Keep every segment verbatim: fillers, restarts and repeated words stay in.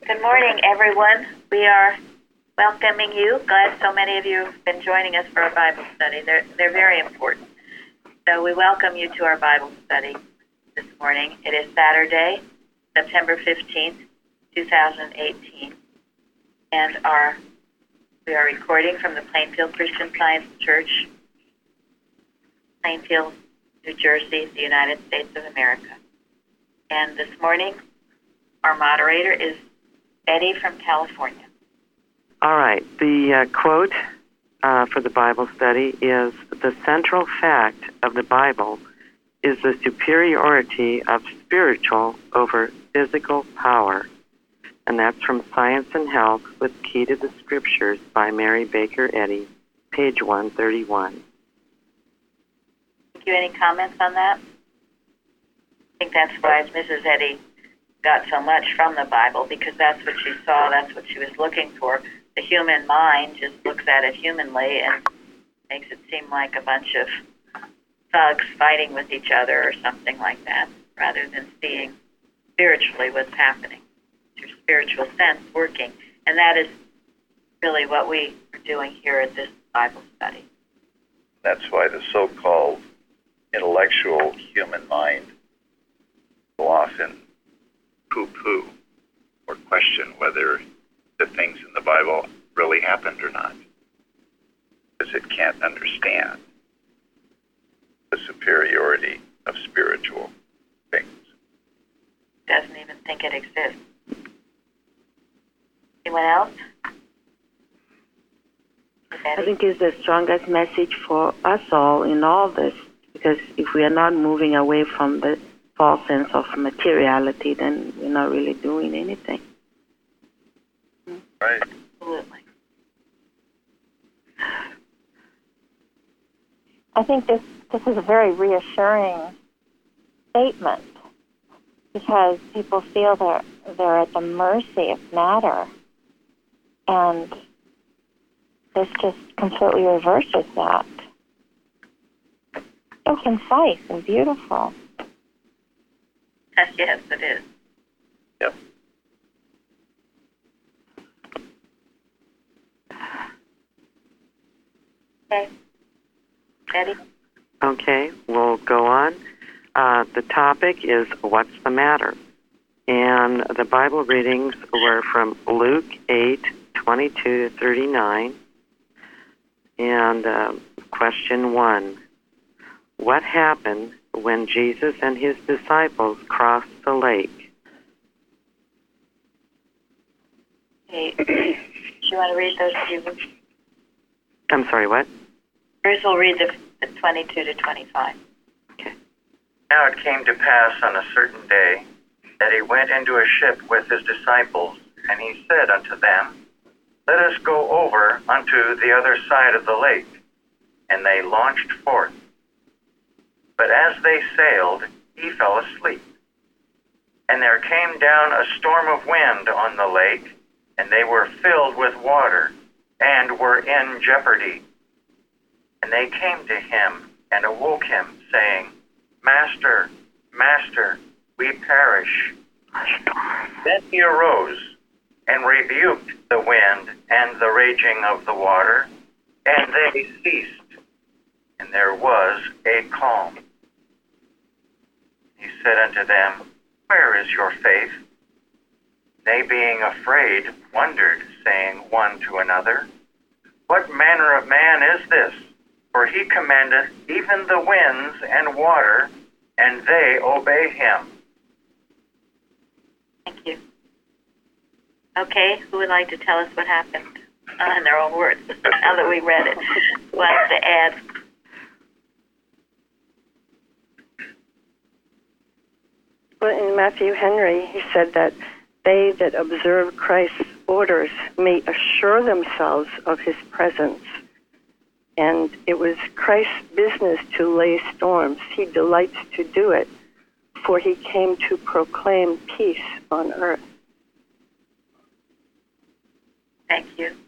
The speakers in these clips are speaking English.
Good morning, everyone. We are welcoming you. Glad so many of you have been joining us for a Bible study. They're, they're very important. So we welcome you to our Bible study this morning. It is Saturday, September fifteenth, two thousand eighteen. And our we are recording from the Plainfield Christian Science Church, Plainfield, New Jersey, the United States of America. And this morning, our moderator is Eddie from California. All right. The uh, quote uh, for the Bible study is, "The central fact of the Bible is the superiority of spiritual over physical power." And that's from Science and Health with Key to the Scriptures by Mary Baker Eddy, page one thirty-one. Thank you. Any comments on that? I think that's why Missus Eddy got so much from the Bible, because that's what she saw, that's what she was looking for. The human mind just looks at it humanly and makes it seem like a bunch of thugs fighting with each other or something like that, rather than seeing spiritually what's happening, your spiritual sense working. And that is really what we are doing here at this Bible study. That's why the so-called intellectual human mind will often poo-poo or question whether the things in the Bible really happened or not, because it can't understand the superiority of spiritual things. Doesn't even think it exists. Anyone else? I think it's the strongest message for us all in all this, because if we are not moving away from the false sense of materiality, then we're not really doing anything. Right. Absolutely. I think this, this is a very reassuring statement, because people feel they're, they're at the mercy of matter, and this just completely reverses that. So concise and beautiful. Yes, it is. Yep. Okay. Eddie? Okay, we'll go on. Uh, the topic is, what's the matter? And the Bible readings were from Luke eight, twenty-two to thirty-nine. And uh, question one, what happened when Jesus and his disciples crossed the lake? Okay. Do you want to read those few? I'm sorry, what? Bruce will read the, the twenty-two to twenty-five. Okay. Now it came to pass on a certain day that he went into a ship with his disciples, and he said unto them, Let us go over unto the other side of the lake. And they launched forth. But as they sailed, he fell asleep. And there came down a storm of wind on the lake, and they were filled with water, and were in jeopardy. And they came to him, and awoke him, saying, Master, Master, we perish. Then he arose, and rebuked the wind and the raging of the water, and they ceased, and there was a calm. He said unto them, Where is your faith? They, being afraid, wondered, saying one to another, What manner of man is this? For he commandeth even the winds and water, and they obey him. Thank you. Okay, who would like to tell us what happened uh, in their own words, now that we read it? Who wants to add? Well, in Matthew Henry, he said that they that observe Christ's orders may assure themselves of his presence. And it was Christ's business to lay storms. He delights to do it, for he came to proclaim peace on earth. Thank you.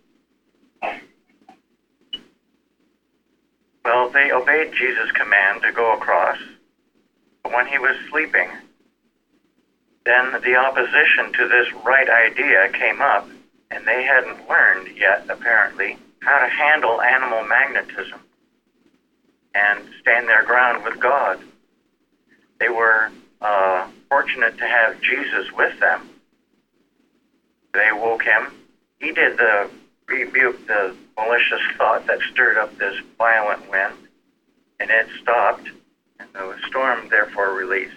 Well, they obeyed Jesus' command to go across. But when he was sleeping, then the opposition to this right idea came up, and they hadn't learned yet, apparently, how to handle animal magnetism and stand their ground with God. They were uh, fortunate to have Jesus with them. They woke him. He did the rebuke the malicious thought that stirred up this violent wind, and it stopped, and the storm therefore released.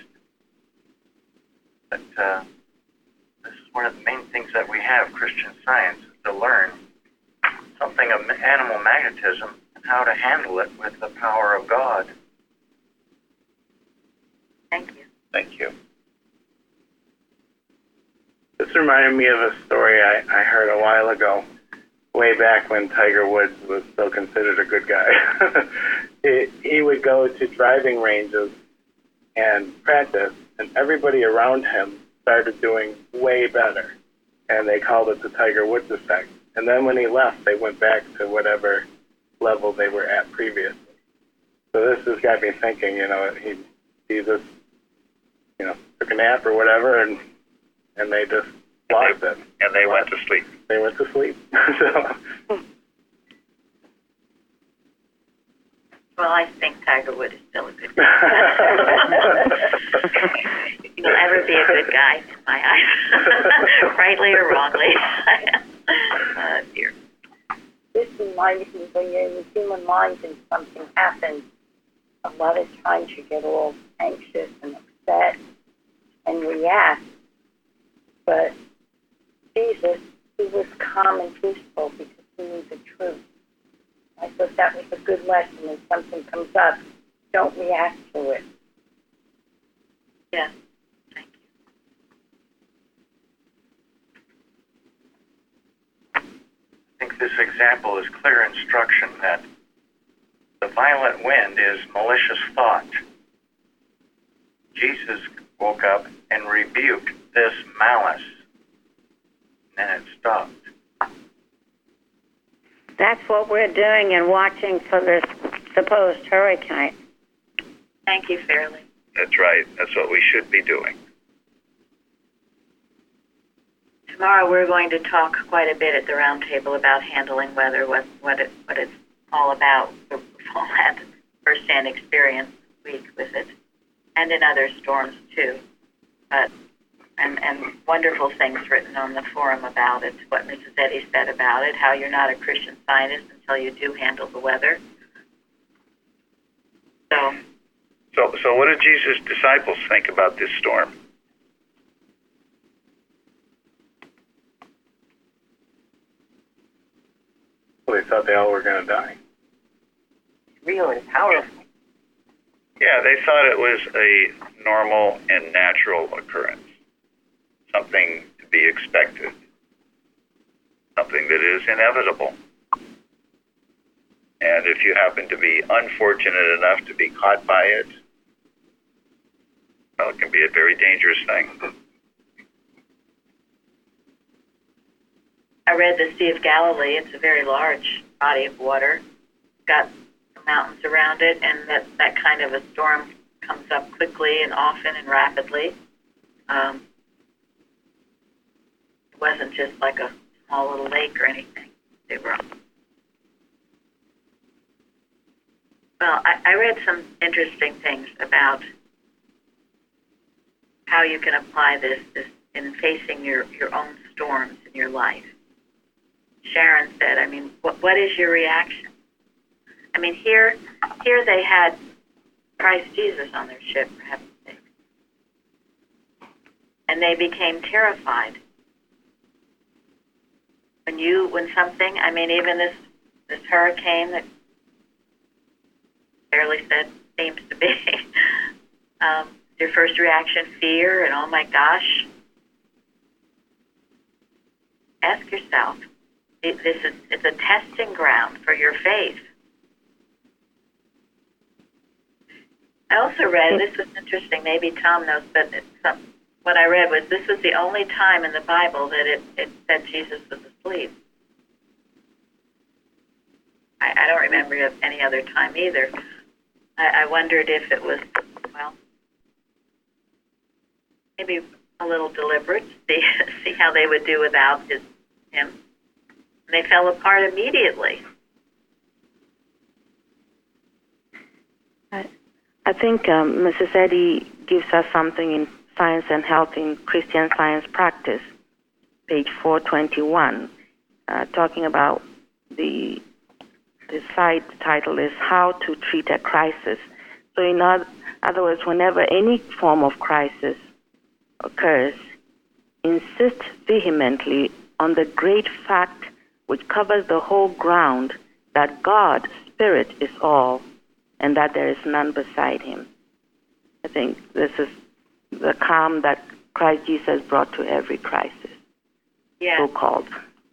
But uh, this is one of the main things that we have, Christian Science, is to learn something of animal magnetism and how to handle it with the power of God. Thank you. Thank you. This reminded me of a story I, I heard a while ago, way back when Tiger Woods was still considered a good guy. he, he would go to driving ranges and practice, and everybody around him started doing way better. And they called it the Tiger Woods effect. And then when he left, they went back to whatever level they were at previously. So this has got me thinking, you know, he, he just, you know, took a nap or whatever, and and they just lost it. And they went to sleep. They went to sleep. So. Well, I think Tiger Woods is still a good guy. He'll ever be a good guy in my eyes, rightly or wrongly. uh, dear. This reminds me when you're in the human mind and something happens, a lot of times you get all anxious and upset and react. But Jesus, he was calm and peaceful because he knew the truth. I thought that was a good lesson. If something comes up, don't react to it. Yeah. Thank you. I think this example is clear instruction that the violent wind is malicious thought. Jesus woke up and rebuked this malice, and it stopped. That's what we're doing and watching for this supposed hurricane. Thank you, Fairley. That's right. That's what we should be doing. Tomorrow we're going to talk quite a bit at the round table about handling weather, what what it what it's all about. We've all had first-hand experience this week with it, and in other storms too. But and and wonderful things written on the forum about it. What Missus Eddy said about it, how you're not a Christian Scientist until you do handle the weather. So. So, so what did Jesus' disciples think about this storm? Well, they thought they all were going to die. Real and powerful. Yeah, they thought it was a normal and natural occurrence, something to be expected, something that is inevitable. And if you happen to be unfortunate enough to be caught by it, well, it can be a very dangerous thing. I read the Sea of Galilee. It's a very large body of water. It's got mountains around it, and that, that kind of a storm comes up quickly and often and rapidly. Um, it wasn't just like a small little lake or anything. They were. Well, I, I read some interesting things about how you can apply this, this in facing your, your own storms in your life. Sharon said, I mean, what, what is your reaction? I mean, here here they had Christ Jesus on their ship, for heaven's sake. And they became terrified. When you, when something, I mean, even this, this hurricane that Fairley said seems to be, um, your first reaction, fear, and oh my gosh. Ask yourself, it, this is, it's a testing ground for your faith. I also read, this was interesting, maybe Tom knows, but it's some, what I read was this was the only time in the Bible that it, it said Jesus was asleep. I, I don't remember any other time either. I, I wondered if it was, well, maybe a little deliberate, see, see how they would do without his, him. And they fell apart immediately. I, I think um, Missus Eddy gives us something in Science and Health in Christian Science Practice, page four twenty-one, uh, talking about the the side title is How to Treat a Crisis. So in other, other words, whenever any form of crisis occurs, insist vehemently on the great fact which covers the whole ground that God, Spirit, is all, and that there is none beside him. I think this is the calm that Christ Jesus brought to every crisis, Yeah. so-called.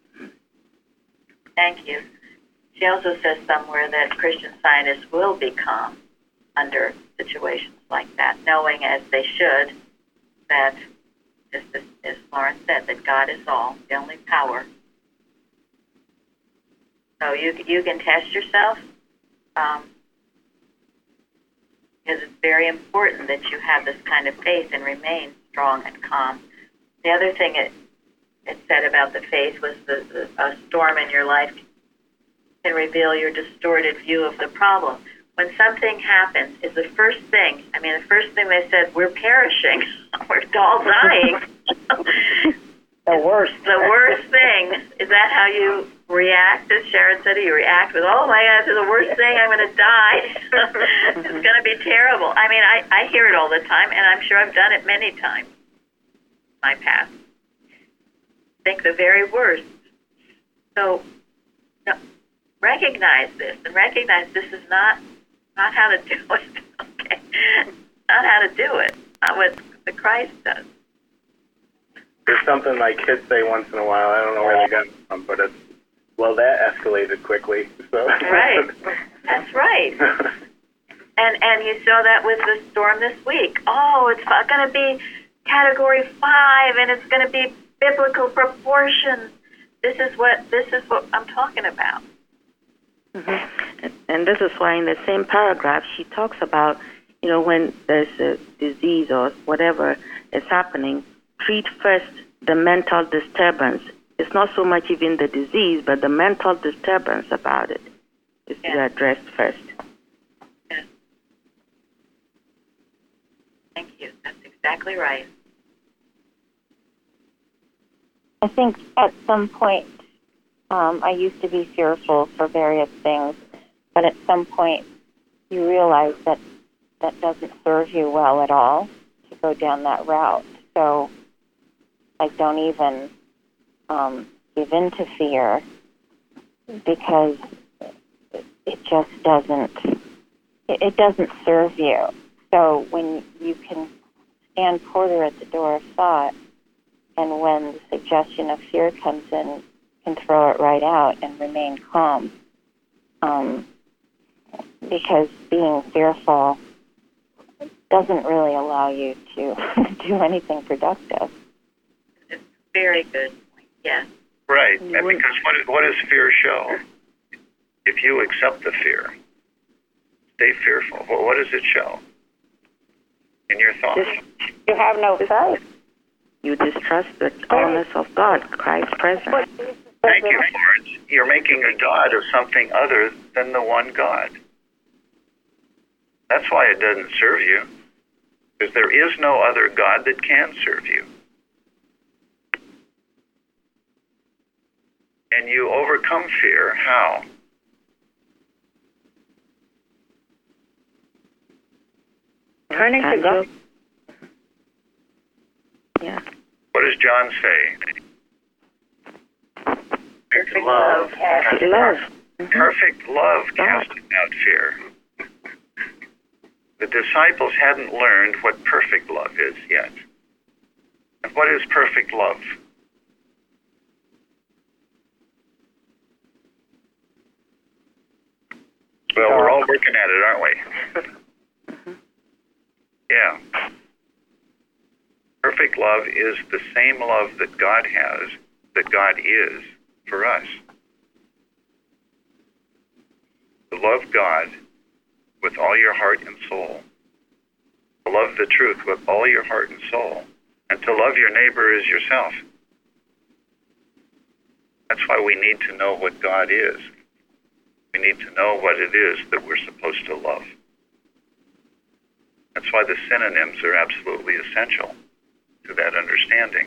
Thank you. She also says somewhere that Christian scientists will be calm under situations like that, knowing as they should that, as, as Lawrence said, that God is all, the only power. So you you can test yourself, um, because it's very important that you have this kind of faith and remain strong and calm. The other thing it, it said about the faith was the, the a storm in your life can reveal your distorted view of the problem. When something happens, is the first thing, I mean, the first thing they said, we're perishing, we're all dying. The worst. The worst thing, is that how you react, as Sharon said? You react with, oh my God, this is the worst thing, I'm going to die. It's going to be terrible. I mean, I, I hear it all the time, and I'm sure I've done it many times in my past. Think the very worst. So, no, recognize this, and recognize this is not not how to do it, okay? Not how to do it, not what the Christ does. There's something my kids say once in a while. I don't know where they got it from, but it's, well, that escalated quickly. So. Right. That's right. And and you saw that with the storm this week. Oh, it's going to be Category Five, and it's going to be biblical proportions. This is what this is what I'm talking about. Mm-hmm. And this is why in the same paragraph she talks about, you know, when there's a disease or whatever is happening, treat first the mental disturbance. It's not so much even the disease, but the mental disturbance about it is Yeah. to address first. Yes. Thank you. That's exactly right. I think at some point, um, I used to be fearful for various things, but at some point you realize that that doesn't serve you well at all to go down that route. So I don't even um, give in to fear because it just doesn't, it, it doesn't serve you. So when you can stand porter at the door of thought, and when the suggestion of fear comes in, can throw it right out and remain calm. Um, because being fearful doesn't really allow you to do anything productive. It's a very good point. Yes. Right, and because what, what does fear show? If you accept the fear, stay fearful. Well, what does it show? In your thoughts. You have no faith. You distrust the allness of God, Christ's presence. Thank you, Florence. You're making a God of something other than the one God. That's why it doesn't serve you, because there is no other God that can serve you. And you overcome fear. How? Turning to God. Yeah. What does John say? Perfect love. Perfect love. Perfect love casting out fear. The disciples hadn't learned what perfect love is yet. And what is perfect love? Well, we're all working at it, aren't we? Yeah. Perfect love is the same love that God has, that God is for us. To love God with all your heart and soul. To love the truth with all your heart and soul. and to love your neighbor as yourself. That's why we need to know what God is. We need to know what it is that we're supposed to love. That's why the synonyms are absolutely essential to that understanding.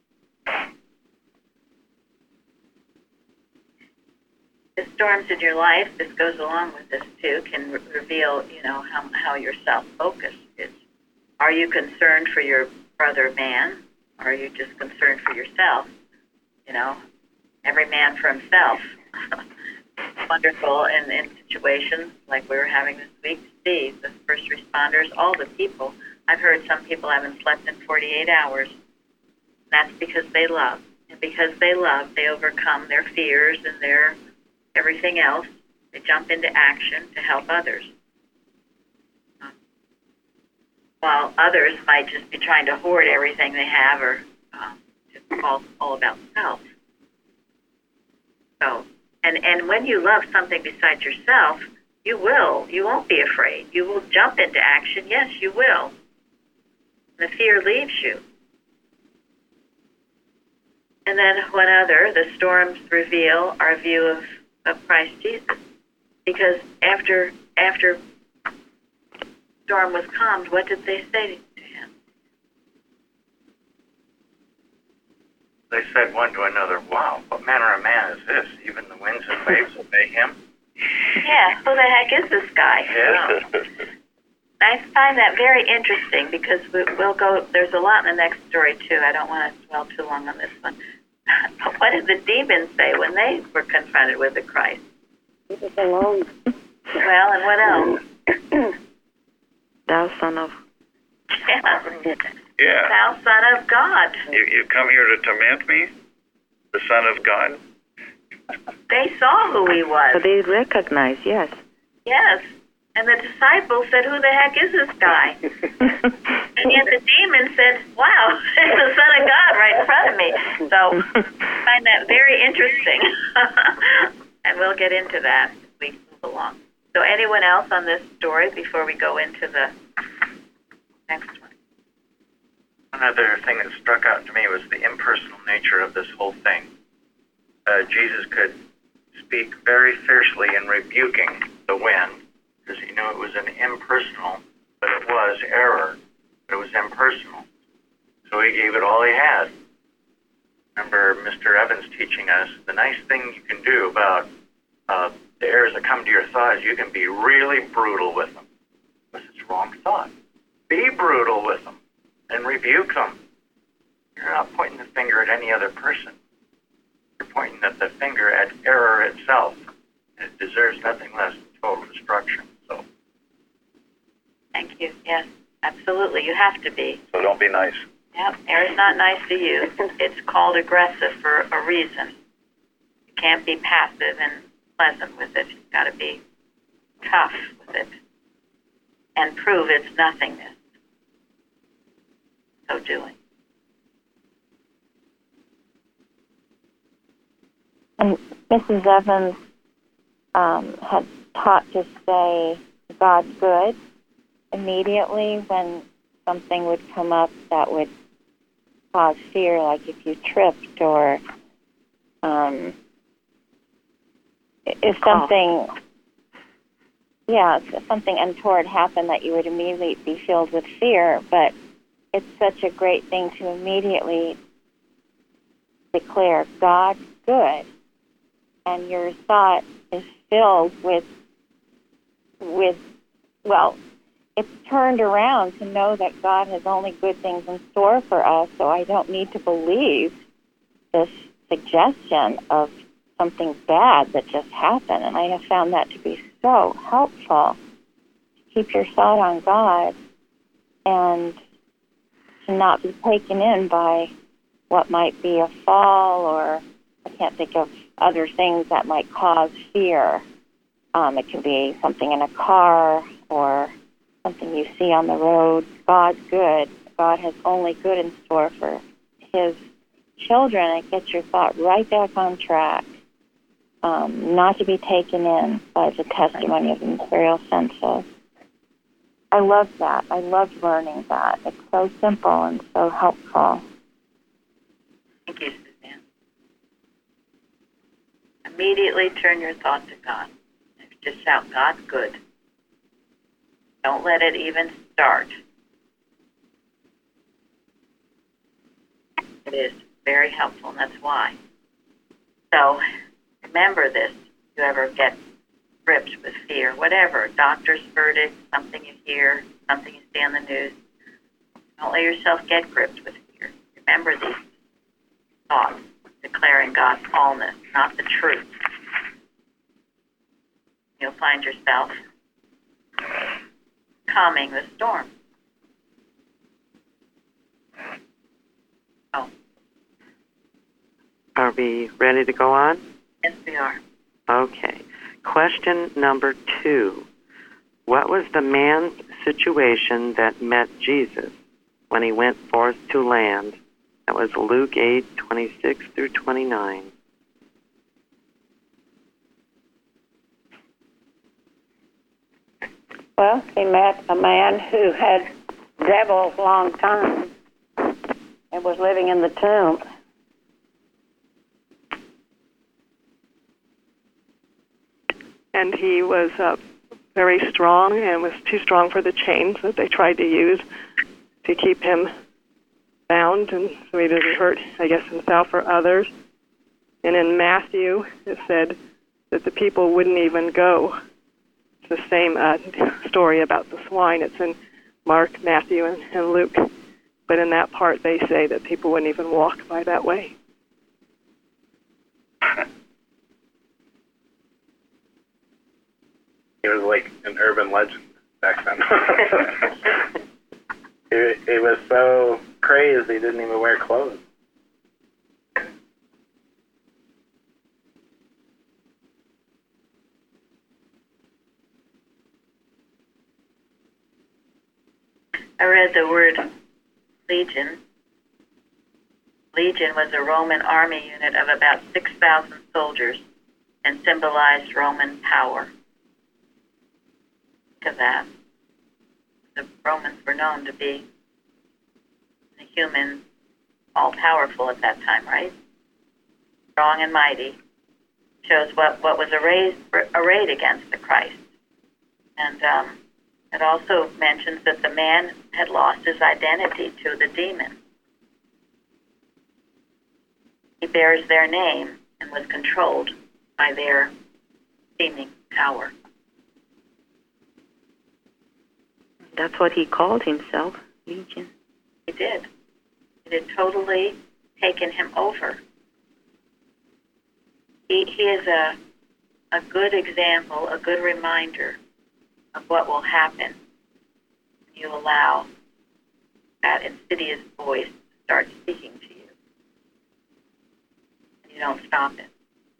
The storms in your life, this goes along with this too, can re- reveal, you know, how, how your self-focus is. Are you concerned for your brother man, or are you just concerned for yourself? You know, every man for himself. Wonderful in, in situations like we were having this week to see the first responders, all the people. I've heard some people haven't slept in forty-eight hours. That's because they love. And because they love, they overcome their fears and their everything else. They jump into action to help others. While others might just be trying to hoard everything they have, or um, just all, all about self. So, and, and when you love something besides yourself, you will. You won't be afraid. You will jump into action. Yes, you will. The fear leaves you. And then what other? The storms reveal our view of, of Christ Jesus. Because after after storm was calmed, what did they say to him? They said one to another, "Wow, what manner of man is this? Even the winds and waves obey him." Yeah, who the heck is this guy? Yeah. I find that very interesting because we, we'll go, there's a lot in the next story too. I don't want to dwell too long on this one. But what did the demons say when they were confronted with the Christ? He was alone. Well, and what else? Thou son of... Yeah. Yeah. Thou son of God. You, you come here to torment me? The Son of God? They saw who he was. But they recognize, yes. Yes. And the disciples said, who the heck is this guy? And yet the demon said, wow, it's the Son of God right in front of me. So I find that very interesting. And we'll get into that as we move along. So anyone else on this story before we go into the next one? One other thing that struck out to me was the impersonal nature of this whole thing. Uh, Jesus could speak very fiercely in rebuking the wind, because he knew it was an impersonal, but it was error, but it was impersonal. So he gave it all he had. Remember Mister Evans teaching us, the nice thing you can do about uh, the errors that come to your thought is you can be really brutal with them. Because it's wrong thought. Be brutal with them and rebuke them. You're not pointing the finger at any other person. You're pointing at the finger at error itself. And it deserves nothing less than total destruction. So, Thank you. Yes, absolutely. You have to be. So don't be nice. Yep, error's not nice to you. It's called aggressive for a reason. You can't be passive and pleasant with it. You've got to be tough with it and prove its nothingness. So doing. And Missus Evans um, had taught to say God's good immediately when something would come up that would cause fear, like if you tripped or um, if something, yeah, if something untoward happened, that you would immediately be filled with fear. But it's such a great thing to immediately declare God's good, and your thought is filled with, with, well, it's turned around to know that God has only good things in store for us, so I don't need to believe this suggestion of something bad that just happened. And I have found that to be so helpful. Keep your thought on God and to not be taken in by what might be a fall, or I can't think of other things that might cause fear. Um, it can be something in a car or something you see on the road. God's good. God has only good in store for his children. It gets your thought right back on track, um, not to be taken in by the testimony of the material senses. I love that. I love learning that. It's so simple and so helpful. Thank you, Suzanne. Immediately turn your thought to God. Just shout, God's good. Don't let it even start. It is very helpful, and that's why. So remember this. If you ever get gripped with fear, whatever, doctor's verdict, something you hear, something you see on the news, don't let yourself get gripped with fear. Remember these thoughts, declaring God's allness, not the truth. You'll find yourself calming the storm. Oh. Are we ready to go on? Yes, we are. Okay. Question number two. What was the man's situation that met Jesus when he went forth to land? That was Luke eight, twenty-six through twenty-nine. Well, he met a man who had devils a long time and was living in the tomb. And he was uh, very strong and was too strong for the chains that they tried to use to keep him bound, and so he didn't hurt, I guess, himself or others. And in Matthew, it said that the people wouldn't even go. It's the same uh, story about the swine. It's in Mark, Matthew, and, and Luke. But in that part, they say that people wouldn't even walk by that way. It was like an urban legend back then. it, it was so crazy, they didn't even wear clothes. I read the word legion. Legion was a Roman army unit of about six thousand soldiers and symbolized Roman power. Think of that. The Romans were known to be the human, all-powerful at that time, right? Strong and mighty. Shows what, what was arrayed, arrayed against the Christ. And um, it also mentions that the man had lost his identity to the demon. He bears their name and was controlled by their seeming power. That's what he called himself, Legion. He did. It had totally taken him over. He, he is a, a good example, a good reminder of what will happen when you allow that insidious voice to start speaking to you. And you don't stop it.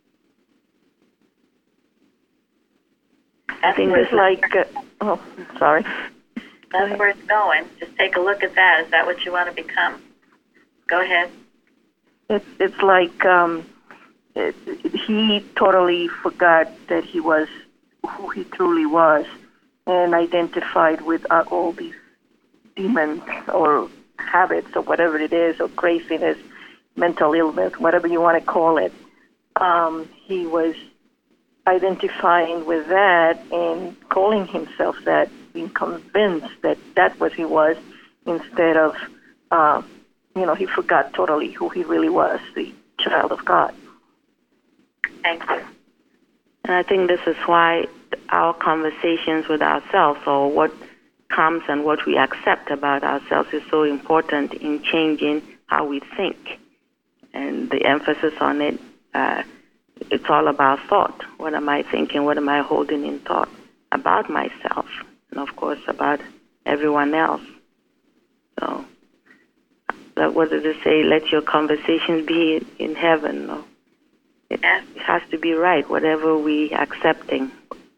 I think it's like, uh, oh, sorry. That's where it's going. Just take a look at that. Is that what you want to become? Go ahead. It's it's like um, it, he totally forgot that he was who he truly was, and identified with uh, all these demons or habits or whatever it is, or craziness, mental illness, whatever you want to call it. Um, he was identifying with that and calling himself that, being convinced that that was he was, instead of, uh, you know, he forgot totally who he really was, the child of God. Thank you. And I think this is why our conversations with ourselves, or what comes and what we accept about ourselves, is so important in changing how we think. And the emphasis on it, uh, it's all about thought. What am I thinking? What am I holding in thought about myself? And, of course, about everyone else. So, what did it say? Let your conversations be in heaven. No? It, yeah. it has to be right, whatever we accepting.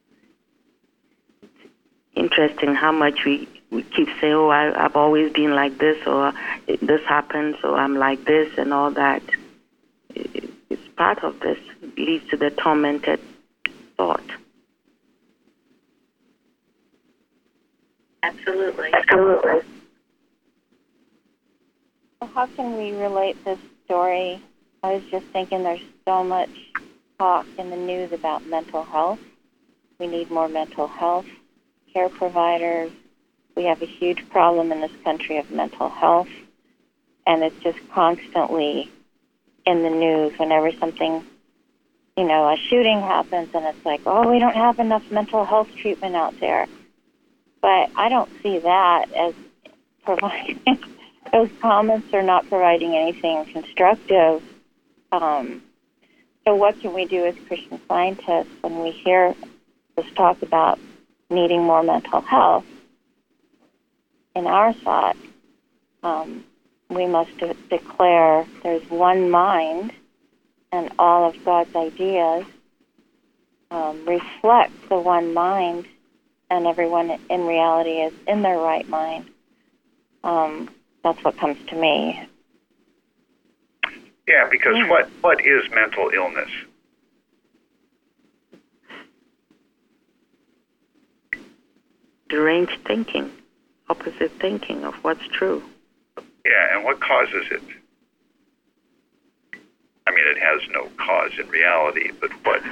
It's interesting how much we, we keep saying, oh, I, I've always been like this, or this happened, so I'm like this, and all that. It, it's part of this. It leads to the tormented thought. Absolutely. how can we relate this story? I was just thinking there's so much talk in the news about mental health. We need more mental health care providers. We have a huge problem in this country of mental health, and it's just constantly in the news whenever something, you know, a shooting happens, and it's like, oh, we don't have enough mental health treatment out there. But I don't see that as providing, those comments are not providing anything constructive. Um, so what can we do as Christian Scientists when we hear this talk about needing more mental health? In our thought, um, we must de- declare there's one mind, and all of God's ideas um, reflect the one mind, and everyone in reality is in their right mind. Um, that's what comes to me. Yeah, because yeah. what what is mental illness? Deranged thinking, opposite thinking of what's true. Yeah, and what causes it? I mean, it has no cause in reality, but what?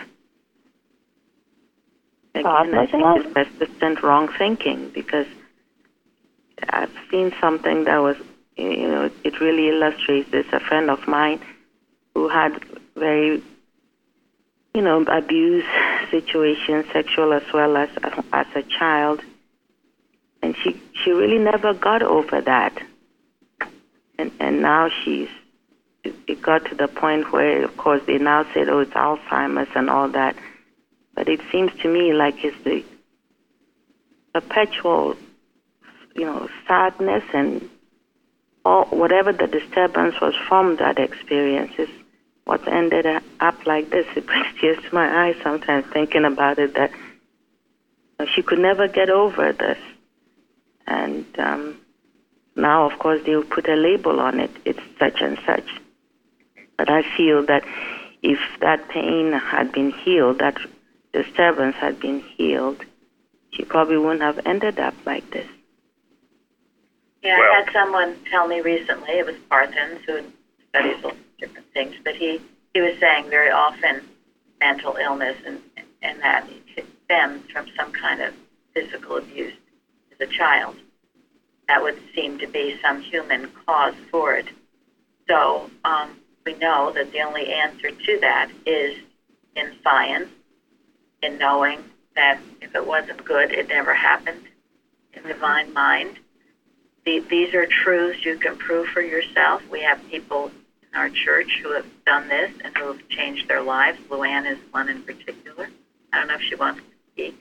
Again, I think it's persistent wrong thinking, because I've seen something that was, you know, it really illustrates this. A friend of mine who had very, you know, abuse situations, sexual as well as as a child, and she she really never got over that. And and now she's, it got to the point where, of course, they now said, oh, it's Alzheimer's and all that. But it seems to me like it's the perpetual, you know, sadness and all, whatever the disturbance was from that experience is what ended up like this. It brings tears to my eyes sometimes thinking about it, that you know, she could never get over this. And um, now, of course, they'll put a label on it. It's such and such. But I feel that if that pain had been healed, that disturbance had been healed, she probably wouldn't have ended up like this. Yeah, well, I had someone tell me recently, it was Parthens, who studies all different things, but he, he was saying very often mental illness and, and that it stems from some kind of physical abuse as a child. That would seem to be some human cause for it. So um, we know that the only answer to that is in science, in knowing that if it wasn't good, it never happened, in divine mind. The, these are truths you can prove for yourself. We have people in our church who have done this and who have changed their lives. Luann is one in particular. I don't know if she wants to speak.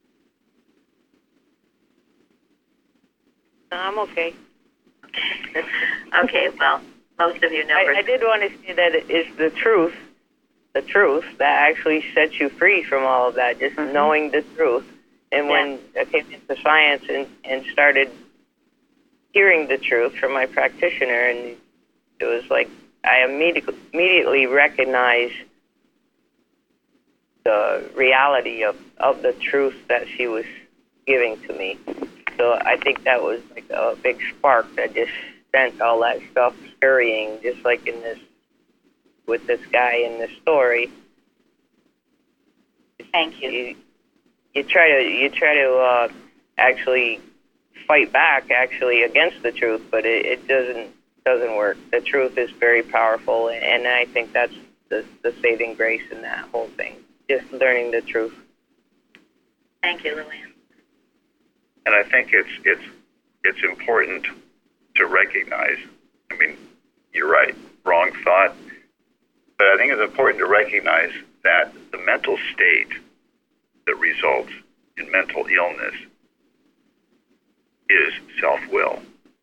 No, I'm okay. Okay, well, most of you know. I, I did want to say that it is the truth, the truth that actually sets you free from all of that, just mm-hmm. knowing the truth. And yeah. when I came into science and, and started hearing the truth from my practitioner, and it was like I immediately, immediately recognized the reality of, of the truth that she was giving to me. So I think that was like a big spark that just sent all that stuff scurrying, just like in this, with this guy in this story. Thank you. You, you try to you try to uh, actually fight back, actually against the truth, but it, it doesn't doesn't work. The truth is very powerful, and I think that's the, the saving grace in that whole thing. Just learning the truth. Thank you, Luann. And I think it's it's it's important to recognize. I mean, you're right, wrong thought. But I think it's important to recognize that the mental state that results in mental illness is self-will.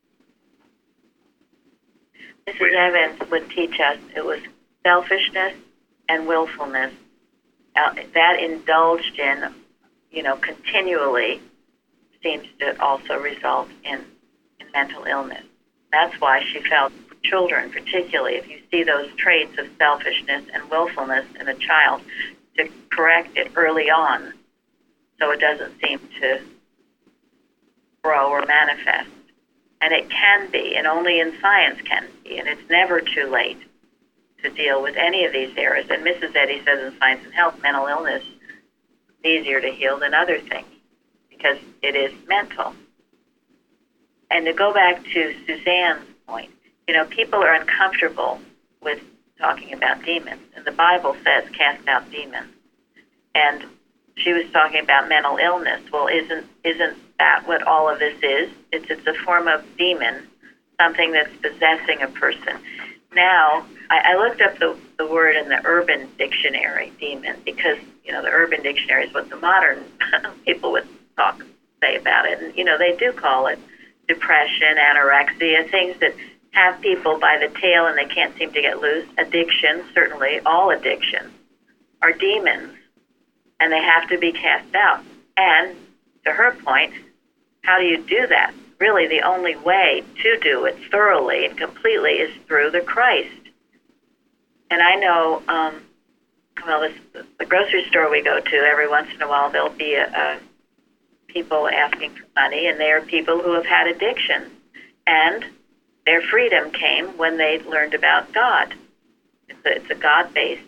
Missus Evans would teach us it was selfishness and willfulness uh, that indulged in, you know, continually seems to also result in, in mental illness. That's why she felt children, particularly, if you see those traits of selfishness and willfulness in a child, to correct it early on so it doesn't seem to grow or manifest. And it can be, and only in science can be, and it's never too late to deal with any of these areas. And Missus Eddy says in Science and Health, mental illness is easier to heal than other things because it is mental. And to go back to Suzanne's point, you know, people are uncomfortable with talking about demons, and the Bible says cast out demons. And she was talking about mental illness. Well, isn't isn't that what all of this is? It's it's a form of demon, something that's possessing a person. Now, I, I looked up the, the word in the Urban Dictionary, demon, because, you know, the Urban Dictionary is what the modern people would talk, say about it. And, you know, they do call it depression, anorexia, things that have people by the tail and they can't seem to get loose. Addiction, certainly, all addictions are demons, and they have to be cast out. And to her point, how do you do that? Really, the only way to do it thoroughly and completely is through the Christ. And I know, um, well, this, the grocery store we go to, every once in a while there'll be a, a people asking for money, and they are people who have had addiction. And their freedom came when they learned about God. It's a, it's a God-based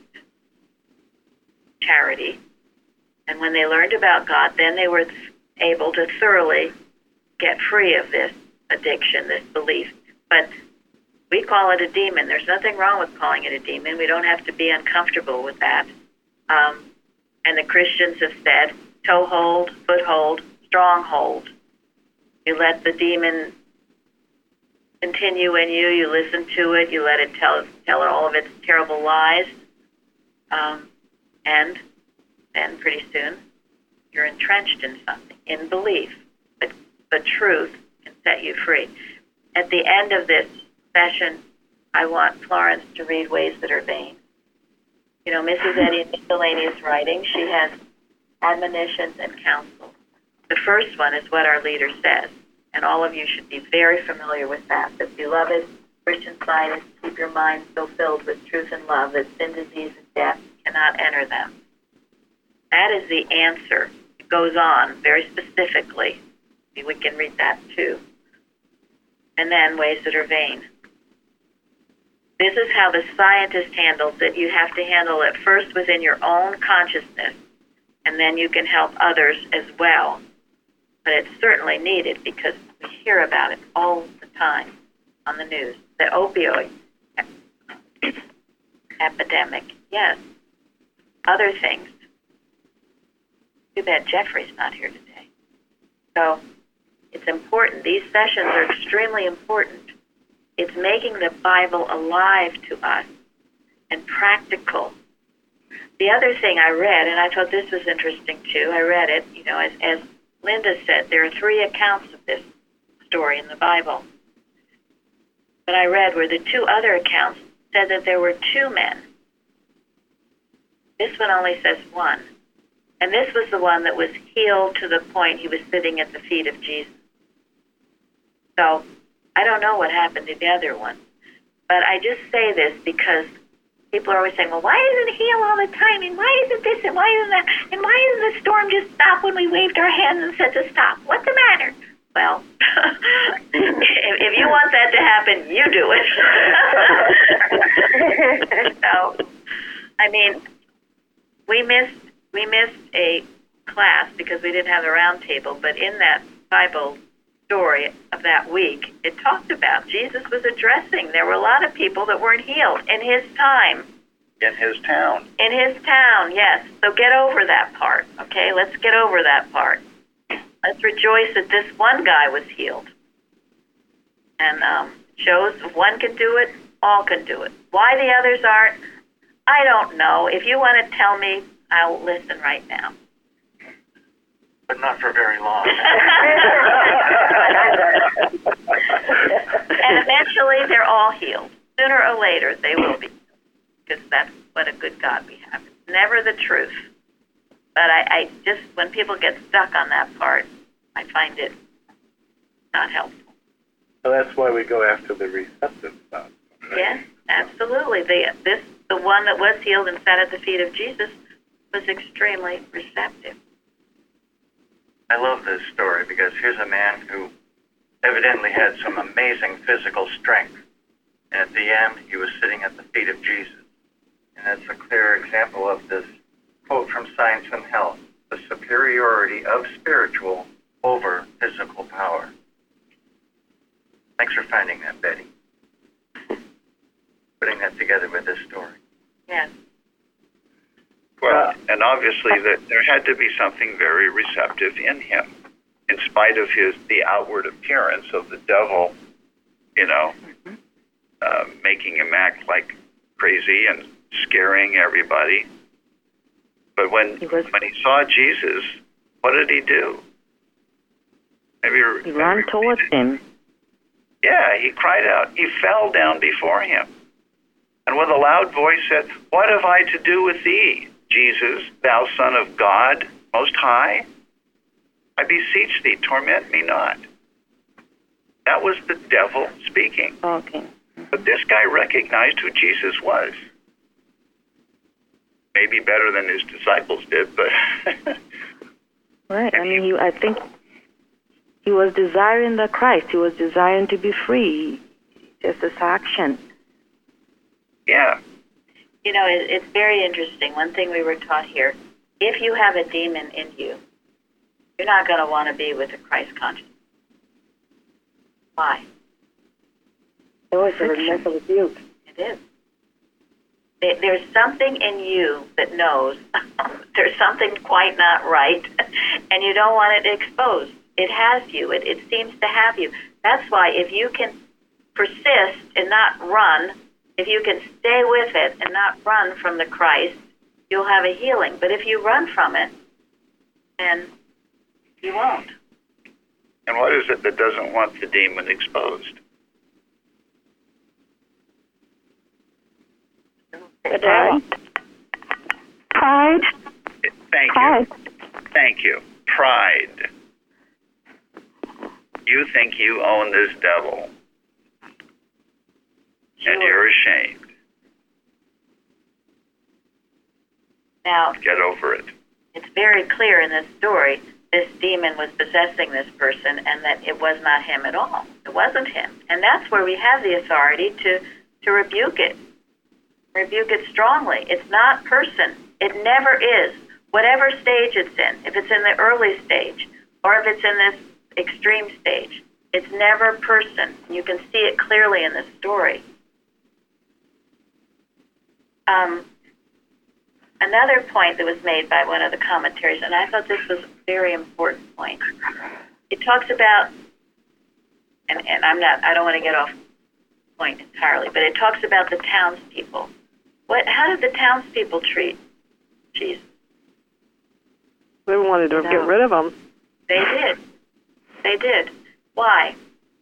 charity. And when they learned about God, then they were able to thoroughly get free of this addiction, this belief. But we call it a demon. There's nothing wrong with calling it a demon. We don't have to be uncomfortable with that. Um, and the Christians have said, toehold, foothold, stronghold. You let the demon continue in you. You listen to it. You let it tell, tell all of its terrible lies. Um, and then pretty soon you're entrenched in something, in belief. But the truth can set you free. At the end of this session, I want Florence to read Ways That Are Vain. You know, Missus Eddy in miscellaneous writing, she has admonitions and counsel. The first one is what our leader says, and all of you should be very familiar with that. That, beloved Christian Scientists, keep your minds so filled with truth and love that sin, disease, and death cannot enter them. That is the answer. It goes on very specifically. We can read that too. And then Ways That Are Vain. This is how the scientist handles it. You have to handle it first within your own consciousness, and then you can help others as well. But it's certainly needed because we hear about it all the time on the news. The opioid epidemic, yes. Other things. Too bad Jeffrey's not here today. So it's important. These sessions are extremely important. It's making the Bible alive to us and practical. The other thing I read, and I thought this was interesting too, I read it, you know, as, as Linda said, there are three accounts of this story in the Bible. But I read where the two other accounts said that there were two men. This one only says one. And this was the one that was healed to the point he was sitting at the feet of Jesus. So I don't know what happened to the other one. But I just say this because people are always saying, well, why isn't he healed all the time? And why isn't this? And why isn't that? And why doesn't the storm just stop when we waved our hands and said to stop? What's the matter? Well, if, if you want that to happen, you do it. So, I mean, we missed we missed a class because we didn't have the round table, but in that Bible story of that week, it talked about Jesus was addressing. There were a lot of people that weren't healed in his time. In his town. In his town, yes. So get over that part, okay? Let's get over that part. Let's rejoice that this one guy was healed. And um, shows if one can do it, all can do it. Why the others aren't, I don't know. If you want to tell me, I'll listen right now. But not for very long. And eventually they're all healed. Sooner or later they will be. Because that's what a good God we have. It's never the truth. But I, I just, when people get stuck on that part, I find it not helpful. So that's why we go after the receptive stuff. Right? Yes, absolutely. The, this, the one that was healed and sat at the feet of Jesus was extremely receptive. I love this story because here's a man who evidently had some amazing physical strength. And at the end, he was sitting at the feet of Jesus. And that's a clear example of this quote from Science and Health, the superiority of spiritual over physical power. Thanks for finding that, Betty. Putting that together with this story. Yes. Well, and obviously that there had to be something very receptive in him, in spite of his the outward appearance of the devil, you know, mm-hmm. uh, making him act like crazy and scaring everybody. But when he was, when he saw Jesus, what did he do? Maybe he ran towards him. Yeah, he cried out. He fell down before him, and with a loud voice said, "What have I to do with thee, Jesus, thou Son of God Most High? I beseech thee, torment me not." That was the devil speaking. Okay. But this guy recognized who Jesus was. Maybe better than his disciples did, but... Right. I mean, he, I think he was desiring the Christ. He was desiring to be free. Just this action. Yeah. You know, it, it's very interesting. One thing we were taught here, if you have a demon in you, you're not going to want to be with a Christ conscious. Why? It was a mental rebuke. It is. There's something in you that knows there's something quite not right, and you don't want it exposed. It has you. It, it seems to have you. That's why if you can persist and not run, if you can stay with it and not run from the Christ, you'll have a healing. But if you run from it, then you won't. And what is it that doesn't want the demon exposed? The devil. Pride. Thank Pride. you. Thank you. Pride. You think you own this devil, Sure. and you're ashamed. Now, get over it. It's very clear in this story this demon was possessing this person and that it was not him at all. It wasn't him. And that's where we have the authority to, to rebuke it. Rebuke it strongly. It's not person. It never is. Whatever stage it's in, if it's in the early stage or if it's in this extreme stage, it's never person. You can see it clearly in this story. Um, another point that was made by one of the commentaries, and I thought this was a very important point. It talks about, and, and I'm not, I don't want to get off point entirely, but it talks about the townspeople. What? How did the townspeople treat Jesus? They wanted to No. get rid of him. They did. They did. Why?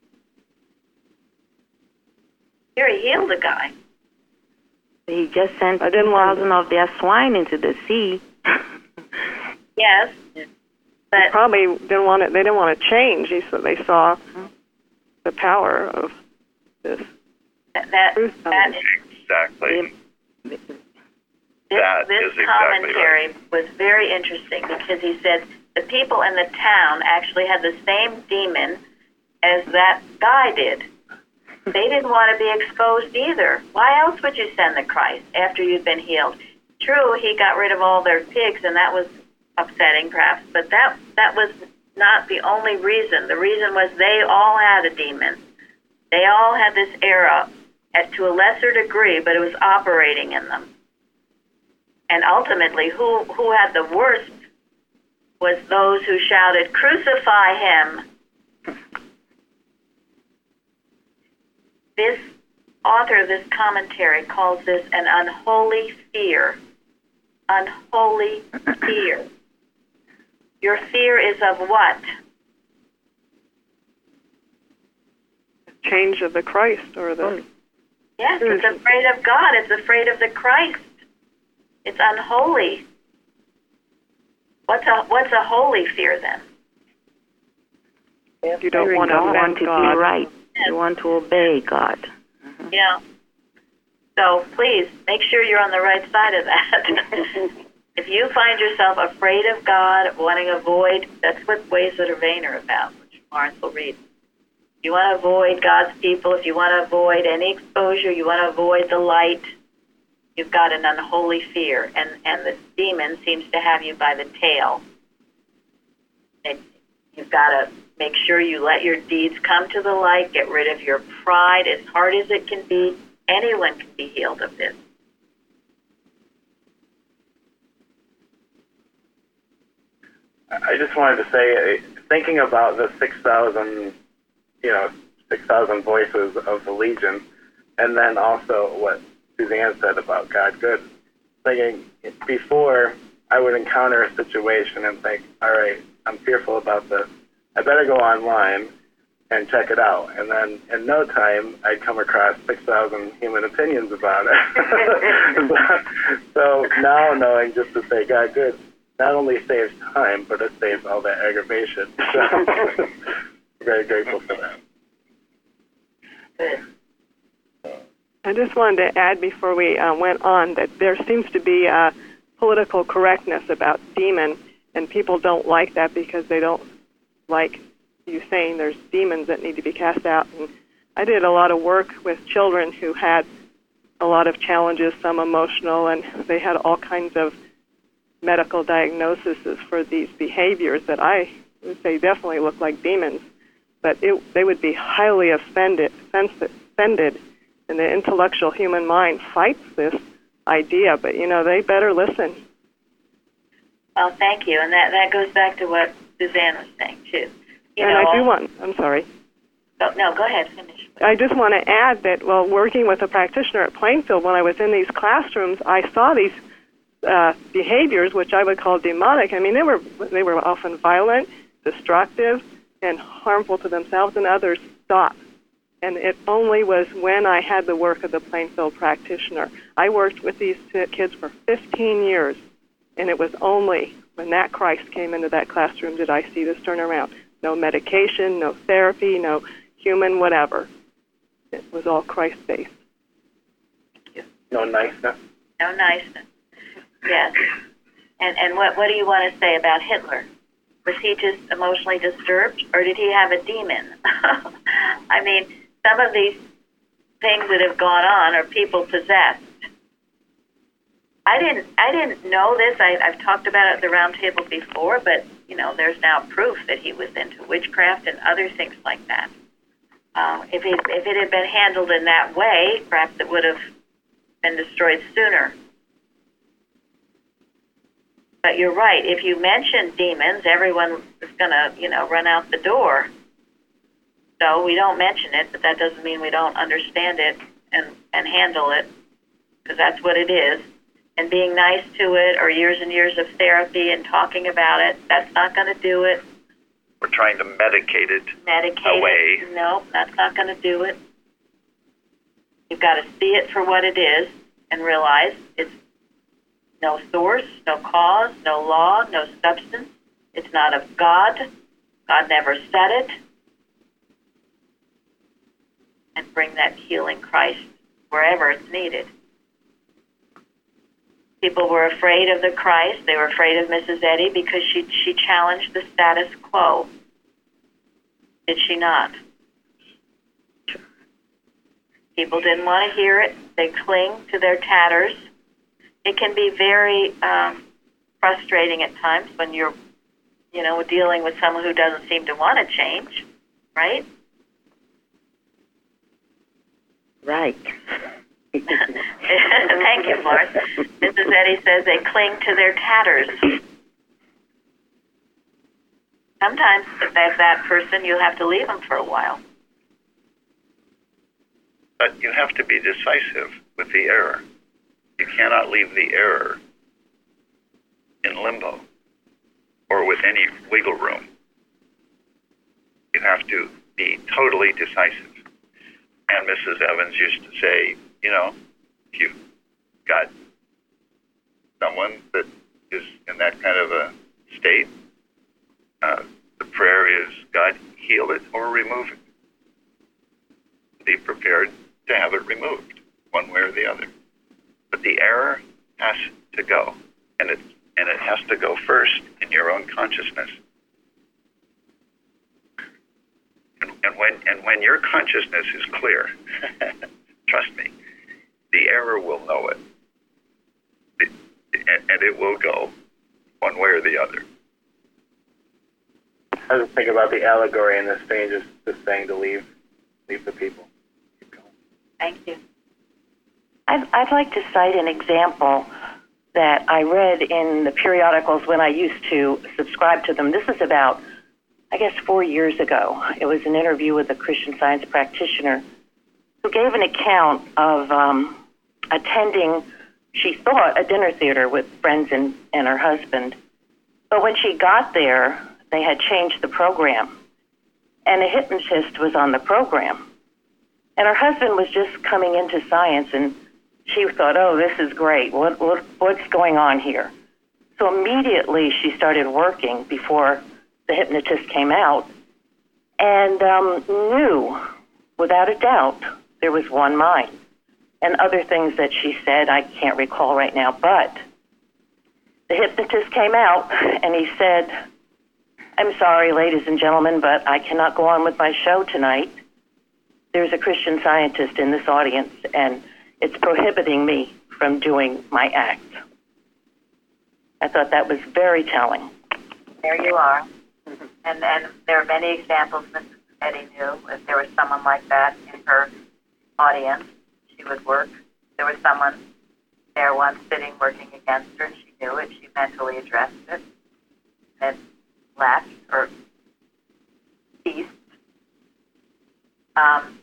Here he healed a guy. He just sent two thousand of their swine into the sea. Yes, but They probably didn't want it. They didn't want to change. They saw, they saw the power of this. that that, that Exactly. this, That this is exactly commentary right. was very interesting because he said the people in the town actually had the same demon as that guy did. They didn't want to be exposed either. Why else would you send the Christ after you'd been healed? True, he got rid of all their pigs, and that was upsetting, perhaps, but that that was not the only reason. The reason was they all had a demon. They all had this era, at, to a lesser degree, but it was operating in them. And ultimately, who, who had the worst was those who shouted, "Crucify him!" This author of this commentary calls this an unholy fear. Unholy fear. Your fear is of what? Change of the Christ or the... Yes, it's afraid of God. It's afraid of the Christ. It's unholy. What's a what's a holy fear then? You don't want to You want offend to God. be right. You want to obey God. Mm-hmm. Yeah. So please make sure you're on the right side of that. If you find yourself afraid of God, wanting to avoid, that's what Ways That Are Vain are about, which Lawrence will read. You want to avoid God's people. If you want to avoid any exposure, you want to avoid the light. You've got an unholy fear, and, and the demon seems to have you by the tail. And you've got to make sure you let your deeds come to the light, get rid of your pride as hard as it can be. Anyone can be healed of this. I just wanted to say, thinking about the six thousand, you know, six thousand voices of the Legion, and then also what Suzanne said about God good, thinking before I would encounter a situation and think, all right, I'm fearful about this. I better go online and check it out. And then in no time, I'd come across six thousand human opinions about it. So now knowing just to say God good not only saves time, but it saves all that aggravation. So very grateful for that. Good. I just wanted to add before we uh, went on that there seems to be a political correctness about demon, and people don't like that because they don't like you saying there's demons that need to be cast out. And I did a lot of work with children who had a lot of challenges, some emotional, and they had all kinds of medical diagnoses for these behaviors that I would say definitely look like demons. But it, they would be highly offended, offended, and the intellectual human mind fights this idea. But, you know, they better listen. Well, thank you. And that, that goes back to what Suzanne was saying, too. You and know, I do want, I'm sorry. Oh, no, go ahead, finish. I just want to add that while working with a practitioner at Plainfield, when I was in these classrooms, I saw these uh, behaviors, which I would call demonic. I mean, they were they were often violent, destructive, and harmful to themselves and others. Stop. And it only was when I had the work of the Plainfield practitioner. I worked with these kids for fifteen years, and it was only when that Christ came into that classroom did I see this turnaround. No medication, no therapy, no human whatever. It was all Christ-based. No niceness. No niceness. Yes. And and what, what do you want to say about Hitler? Was he just emotionally disturbed, or did he have a demon? I mean, some of these things that have gone on are people possessed. I didn't I didn't know this. I, I've talked about it at the round table before, but you know, there's now proof that he was into witchcraft and other things like that. Uh, if it if it had been handled in that way, perhaps it would have been destroyed sooner. But you're right. If you mention demons, everyone is going to, you know, run out the door. So we don't mention it, but that doesn't mean we don't understand it and, and handle it, because that's what it is. And being nice to it, or years and years of therapy and talking about it, that's not going to do it. We're trying to medicate it Medicate away. it. No, that's not going to do it. You've got to see it for what it is and realize it's no source, no cause, no law, no substance. It's not of God. God never said it. And bring that healing Christ wherever it's needed. People were afraid of the Christ. They were afraid of Missus Eddy because she she challenged the status quo. Did she not? People didn't want to hear it. They cling to their tatters. It can be very um, frustrating at times when you're, you know, dealing with someone who doesn't seem to want to change, right? Right. Thank you, Mark. Missus Eddy says they cling to their tatters. Sometimes, if that's that person, you'll have to leave them for a while. But you have to be decisive with the error. You cannot leave the error in limbo or with any wiggle room. You have to be totally decisive. And Missus Evans used to say, you know, if you've got someone that is in that kind of a state, uh, the prayer is, God, heal it or remove it. Be prepared to have it removed, one way or the other. But the error has to go, and it and it has to go first in your own consciousness. And, and when when and when your consciousness is clear, trust me, the error will know it. it, and, and it will go one way or the other. I was thinking about the allegory in this thing, just, just saying to leave, leave the people. Thank you. I'd, I'd like to cite an example that I read in the periodicals when I used to subscribe to them. This is about, I guess, four years ago. It was an interview with a Christian Science practitioner who gave an account of um, attending, she thought, a dinner theater with friends and, and her husband. But when she got there, they had changed the program, and a hypnotist was on the program. And her husband was just coming into science, and she thought, oh, this is great. What, what what's going on here? So immediately she started working before the hypnotist came out, and um, knew, without a doubt, there was one mind. And other things that she said, I can't recall right now, but the hypnotist came out, and he said, I'm sorry, ladies and gentlemen, but I cannot go on with my show tonight. There's a Christian Scientist in this audience, and it's prohibiting me from doing my act. I thought that was very telling. There you are. And and there are many examples Missus Eddy knew. If there was someone like that in her audience, she would work. There was someone there once sitting working against her, and she knew it. She mentally addressed it. And left or ceased. Um,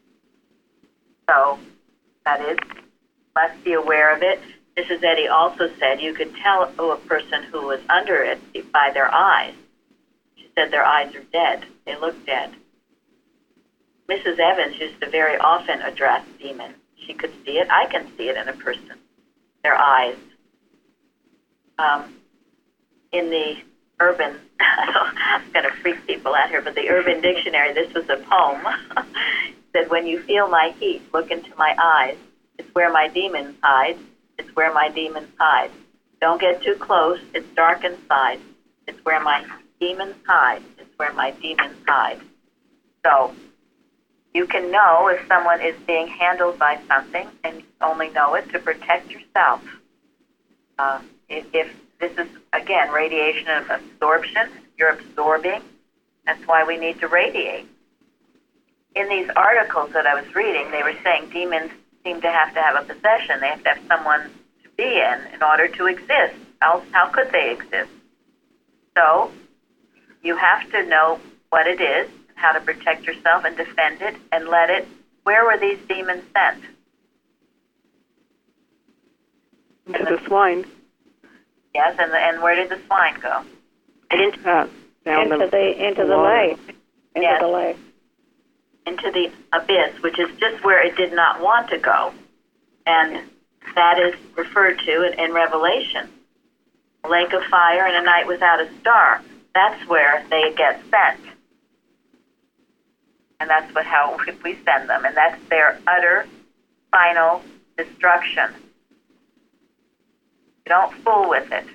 so that is, let's be aware of it. Missus Eddy also said you could tell a person who was under it by their eyes. She said their eyes are dead. They look dead. Missus Evans used to very often address demons. She could see it. I can see it in a person. Their eyes. Um, in the Urban, I'm going to freak people out here, but the Urban Dictionary, this was a poem, said, when you feel my heat, look into my eyes. It's where my demons hide. It's where my demons hide. Don't get too close. It's dark inside. It's where my demons hide. It's where my demons hide. So you can know if someone is being handled by something, and you only know it to protect yourself. Uh, if, if this is, again, radiation of absorption, you're absorbing. That's why we need to radiate. In these articles that I was reading, they were saying demons seem to have to have a possession. They have to have someone to be in in order to exist. How, how could they exist? So you have to know what it is, how to protect yourself and defend it, and let it. Where were these demons sent? Into the swine. Yes, and the, and where did the swine go? Uh, down into the, the into the water. lake. Into Yes. the lake. Into the abyss, which is just where it did not want to go. And that is referred to in, in Revelation. A lake of fire and a night without a star. That's where they get sent. And that's what how we send them. And that's their utter, final destruction. You don't fool with it.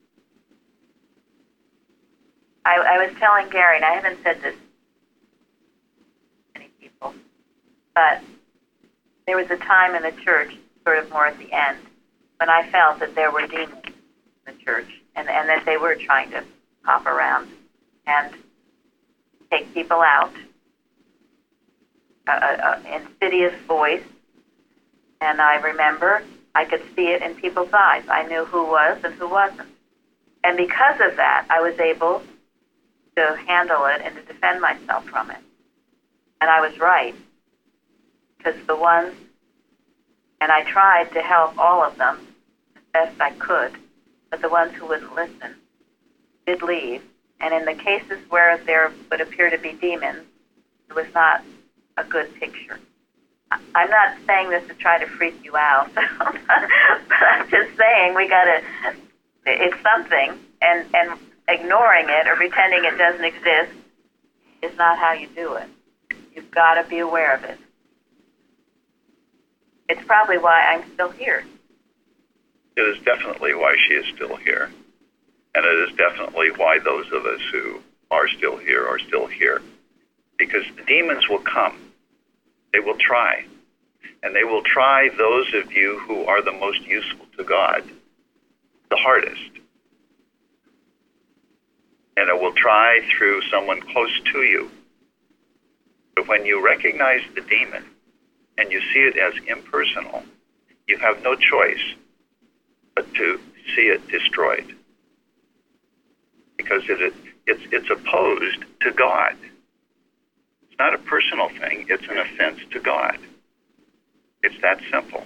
I, I was telling Gary, and I haven't said this to many people, but there was a time in the church, sort of more at the end, when I felt that there were demons in the church, and, and that they were trying to hop around and take people out. An insidious voice, and I remember I could see it in people's eyes. I knew who was and who wasn't. And because of that, I was able to handle it and to defend myself from it. And I was right, because the ones, and I tried to help all of them as best I could, but the ones who wouldn't listen did leave. And in the cases where there would appear to be demons, it was not a good picture. I'm not saying this to try to freak you out, but I'm just saying we gotta, it's something, and, and ignoring it or pretending it doesn't exist is not how you do it. You've got to be aware of it. It's probably why I'm still here. It is definitely why she is still here. And it is definitely why those of us who are still here are still here. because the demons will come. They will try. And they will try those of you who are the most useful to God the hardest. And it will try through someone close to you. But when you recognize the demon and you see it as impersonal, you have no choice but to see it destroyed. Because it, it's, it's opposed to God. It's not a personal thing, it's an offense to God. It's that simple.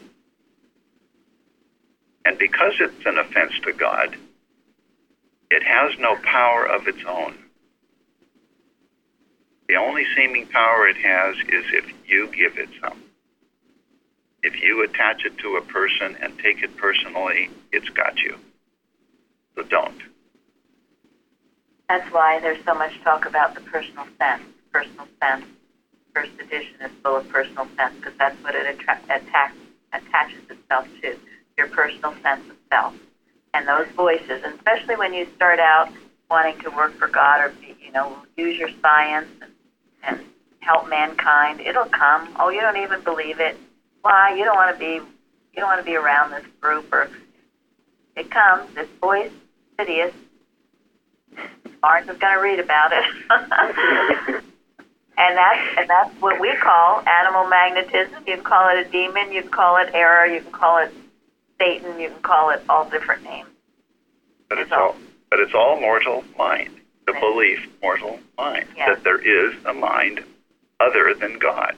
And because it's an offense to God, it has no power of its own. The only seeming power it has is if you give it some. If you attach it to a person and take it personally, it's got you. So don't. That's why there's so much talk about the personal sense. Personal sense. First edition is full of personal sense because that's what it attra- attack- attaches itself to, your personal sense of self. And those voices, and especially when you start out wanting to work for God or, you know, use your science and, and help mankind, it'll come. Oh, you don't even believe it. Why? You don't want to be, you don't want to be around this group. Or it comes. This voice, insidious. Barnes is going to read about it. And that's, and that's what we call animal magnetism. You can call it a demon, you can call it error, you can call it Satan, you can call it all different names. But it's all, but it's all mortal mind, the right. Belief mortal mind, yes. That there is a mind other than God.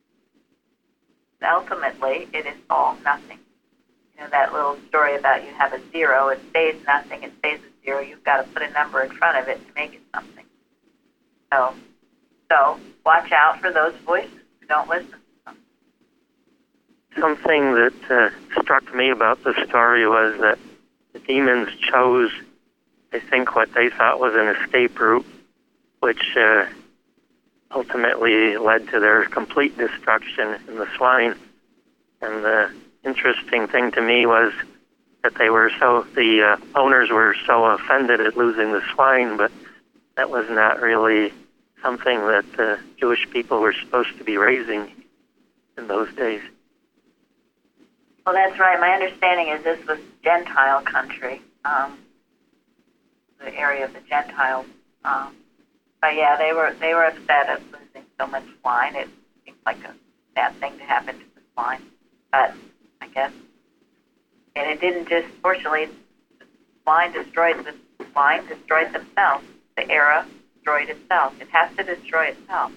Ultimately, it is all nothing. You know, that little story about you have a zero, it stays nothing, it stays a zero, you've got to put a number in front of it to make it something. So, so watch out for those voices. Don't listen to them. Something that uh, struck me about the story was that the demons chose, I think, what they thought was an escape route, which uh, ultimately led to their complete destruction in the swine. And the interesting thing to me was that they were so, the uh, owners were so offended at losing the swine, but that was not really something that the Jewish people were supposed to be raising in those days. Well, that's right. My understanding is this was Gentile country, um, the area of the Gentiles. Um, but yeah, they were they were upset at losing so much swine. It seems like a bad thing to happen to the swine. But I guess, and it didn't just. Fortunately, the swine destroyed the swine destroyed themselves. The era destroyed itself. It has to destroy itself.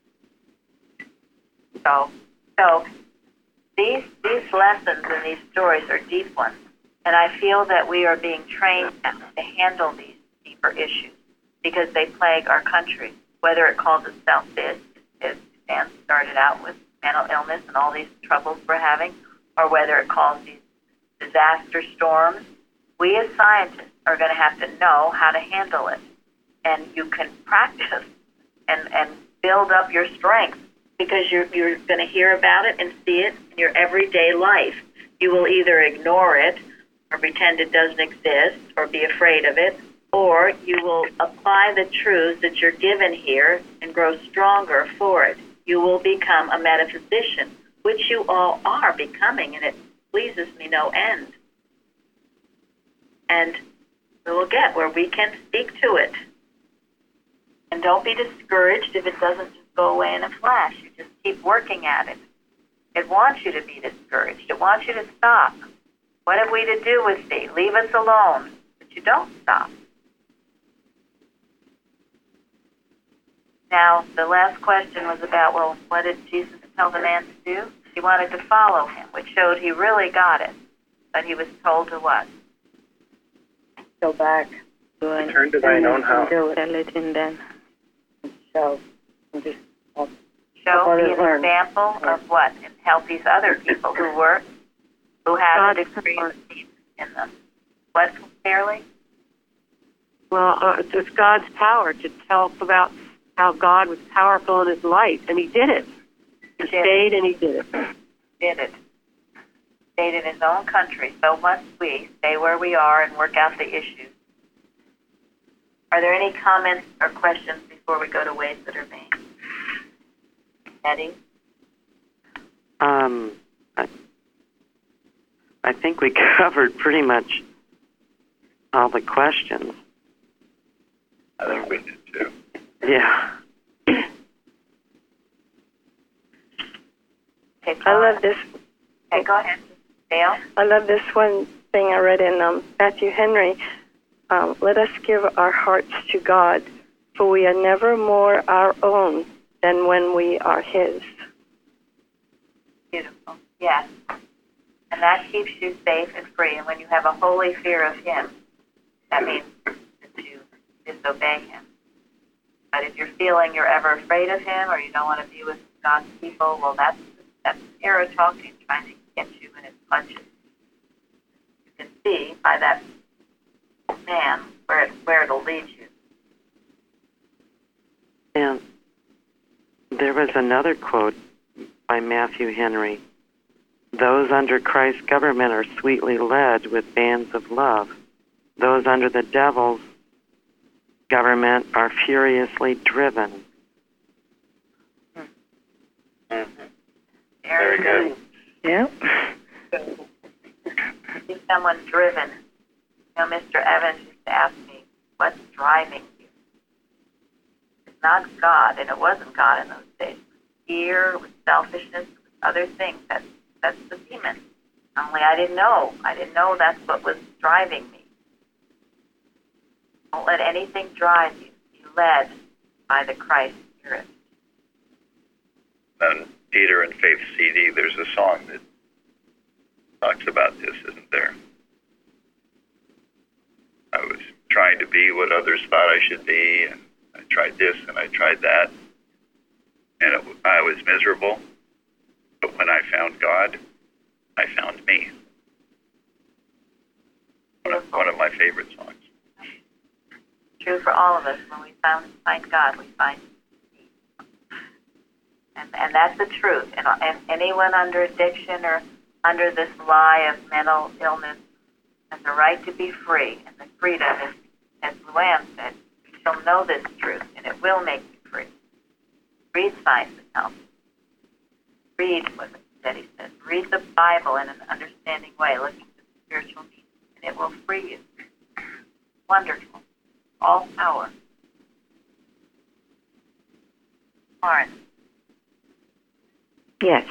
So, so these these lessons and these stories are deep ones, and I feel that we are being trained now to handle these deeper issues because they plague our country. Whether it calls itself this, as Dan started out with mental illness and all these troubles we're having, or whether it calls these disaster storms, we as scientists are going to have to know how to handle it. And you can practice and, and build up your strength because you're, you're going to hear about it and see it in your everyday life. You will either ignore it or pretend it doesn't exist or be afraid of it, or you will apply the truths that you're given here and grow stronger for it. You will become a metaphysician, which you all are becoming, and it pleases me no end. And we will get where we can speak to it. And don't be discouraged if it doesn't just go away in a flash. You just keep working at it. It wants you to be discouraged. It wants you to stop. What have we to do with thee? Leave us alone. But you don't stop. Now, the last question was about, well, what did Jesus tell the man to do? He wanted to follow him, which showed he really got it. But he was told to what? Go back. Return to thine own house. Tell it in them. So, just uh, show me an example of what? And help these other people who were, who had a degree in them. What, fairly? Well, uh, it's God's power to tell about how God was powerful in his light, and he did it. He did stayed it. and he did it. Did it. Stayed in his own country. So must we stay where we are and work out the issues. Are there any comments or questions before we go to ways that are vain? Eddie? Um, I, I think we covered pretty much all the questions. I think we did too. Yeah. Okay, I love this. Okay, go ahead, Dale. I love this one thing I read in um, Matthew Henry. Um, Let us give our hearts to God, for we are never more our own than when we are His. Beautiful. Yes. And that keeps you safe and free. And when you have a holy fear of Him, that means that you disobey Him. But if you're feeling you're ever afraid of Him or you don't want to be with God's people, well, that's that's error talking, trying to get you in its clutches. You can see by that man where it, where it'll lead you. And there was another quote by Matthew Henry. Those under Christ's government are sweetly led with bands of love. Those under the devil's government are furiously driven. Mm-hmm. Very good. Yeah. See someone driven. You know, Mister Evans used to ask me, what's driving you? It's not God, and it wasn't God in those days. Fear, with selfishness, with other things. That's, that's the demon. Only I didn't know. I didn't know that's what was driving me. Don't let anything drive you. Be led by the Christ Spirit. On Peter and Faith C D, there's a song that talks about this, isn't there? I was trying to be what others thought I should be, and I tried this and I tried that, and it, I was miserable. But when I found God, I found me. One of, one of my favorite songs. True for all of us. When we found, find God, we find peace. And, and that's the truth. And, and anyone under addiction or under this lie of mental illness has the right to be free. And the freedom is, as Luann said, you shall know this truth, and it will make you free. Read Science and Health. Read what Steady says. Read the Bible in an understanding way, looking at the spiritual needs, and it will free you. Wonderful. All power. Lauren. Yes.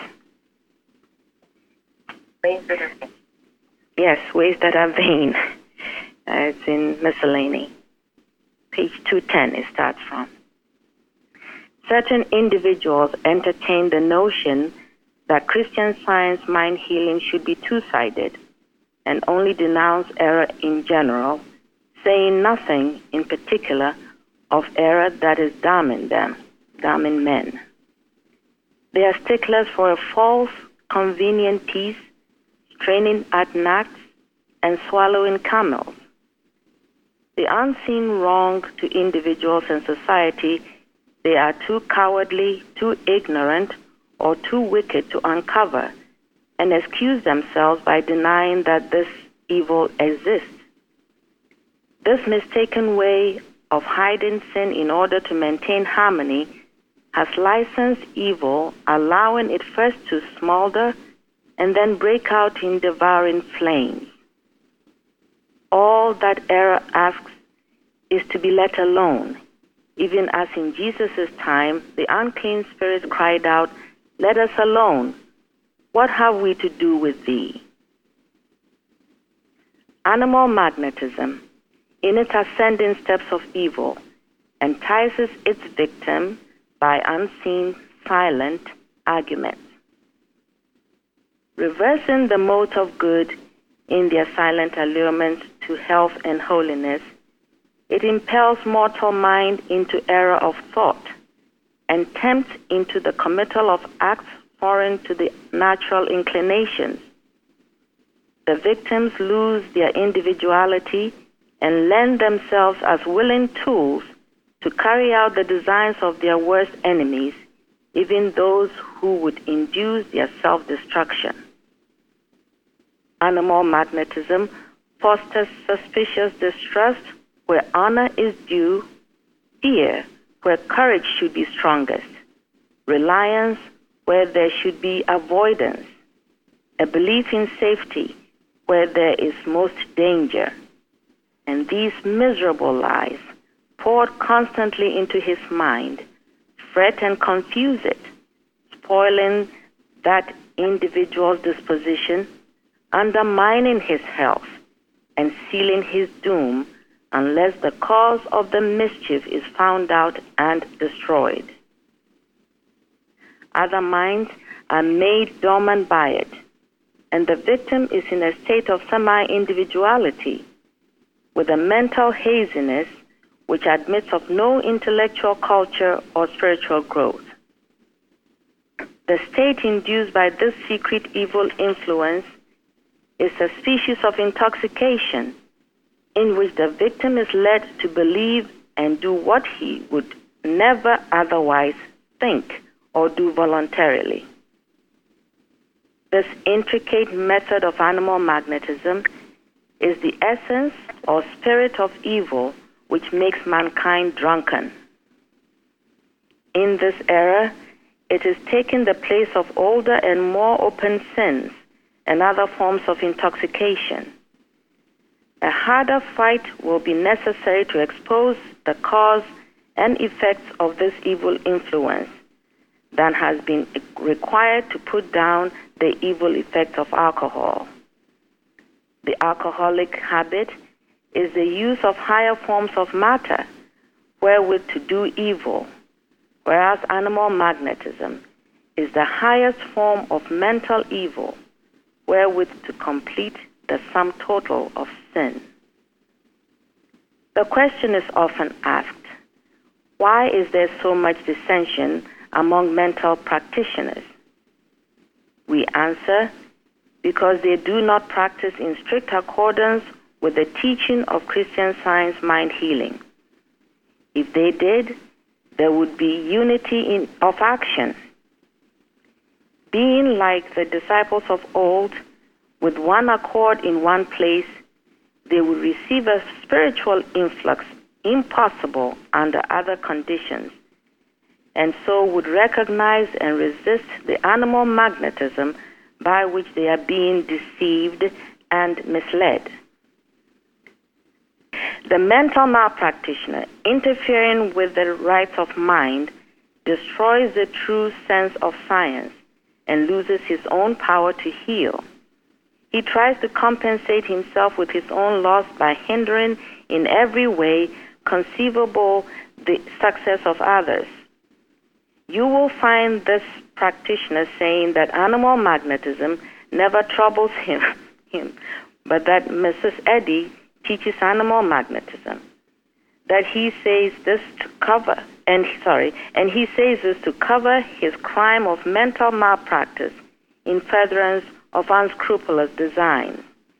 Ways that are vain. Yes, ways that are vain. Uh, it's in Miscellany. Page two ten it starts from. Certain individuals entertain the notion that Christian Science mind healing should be two-sided and only denounce error in general, saying nothing in particular of error that is damning them, damning men. They are sticklers for a false, convenient peace, straining at gnats and swallowing camels. The unseen wrong to individuals and society they are too cowardly, too ignorant, or too wicked to uncover and excuse themselves by denying that this evil exists. This mistaken way of hiding sin in order to maintain harmony has licensed evil, allowing it first to smolder and then break out in devouring flames. All that error asks is to be let alone, even as in Jesus' time the unclean spirits cried out, "Let us alone. What have we to do with thee?" Animal magnetism, in its ascending steps of evil, entices its victim by unseen, silent arguments. Reversing the mote of good in their silent allurement to health and holiness, it impels mortal mind into error of thought and tempts into the committal of acts foreign to the natural inclinations. The victims lose their individuality and lend themselves as willing tools to carry out the designs of their worst enemies, even those who would induce their self-destruction. Animal magnetism fosters suspicious distrust where honor is due, fear where courage should be strongest, reliance where there should be avoidance, a belief in safety where there is most danger. And these miserable lies, poured constantly into his mind, fret and confuse it, spoiling that individual's disposition, undermining his health, and sealing his doom unless the cause of the mischief is found out and destroyed. Other minds are made dormant by it, and the victim is in a state of semi-individuality, with a mental haziness which admits of no intellectual culture or spiritual growth. The state induced by this secret evil influence is a species of intoxication in which the victim is led to believe and do what he would never otherwise think or do voluntarily. This intricate method of animal magnetism is the essence or spirit of evil which makes mankind drunken. In this era, it is taking the place of older and more open sins and other forms of intoxication. A harder fight will be necessary to expose the cause and effects of this evil influence than has been required to put down the evil effects of alcohol. The alcoholic habit is the use of higher forms of matter wherewith to do evil, whereas animal magnetism is the highest form of mental evil wherewith to complete the sum total of sin. The question is often asked, why is there so much dissension among mental practitioners? We answer, because they do not practice in strict accordance with the teaching of Christian Science mind healing. If they did, there would be unity in, of action. Being like the disciples of old, with one accord in one place, they would receive a spiritual influx impossible under other conditions, and so would recognize and resist the animal magnetism by which they are being deceived and misled. The mental malpractitioner, interfering with the rights of mind, destroys the true sense of science and loses his own power to heal. He tries to compensate himself with his own loss by hindering in every way conceivable the success of others. You will find this practitioner saying that animal magnetism never troubles him, him, but that Missus Eddy teaches animal magnetism. That he says this to cover, and sorry, and he says this to cover his crime of mental malpractice in furtherance of unscrupulous designs.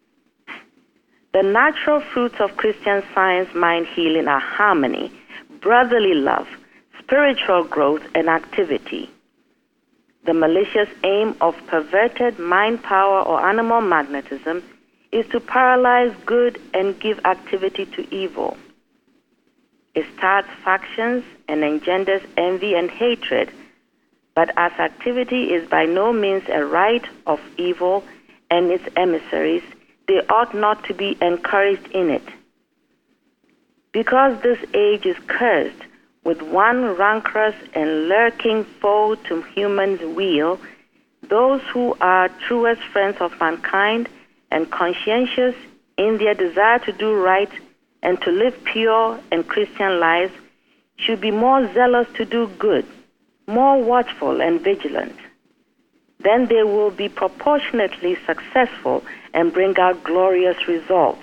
The natural fruits of Christian Science mind healing are harmony, brotherly love, spiritual growth, and activity. The malicious aim of perverted mind power or animal magnetism is to paralyze good and give activity to evil. It starts factions and engenders envy and hatred, but as activity is by no means a right of evil and its emissaries, they ought not to be encouraged in it. Because this age is cursed with one rancorous and lurking foe to human's weal, those who are truest friends of mankind and conscientious in their desire to do right and to live pure and Christian lives should be more zealous to do good, more watchful and vigilant. Then they will be proportionately successful and bring out glorious results.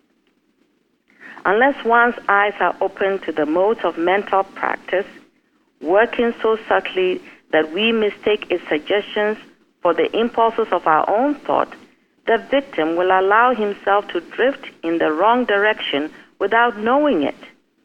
Unless one's eyes are open to the modes of mental practice, working so subtly that we mistake its suggestions for the impulses of our own thought, the victim will allow himself to drift in the wrong direction without knowing it.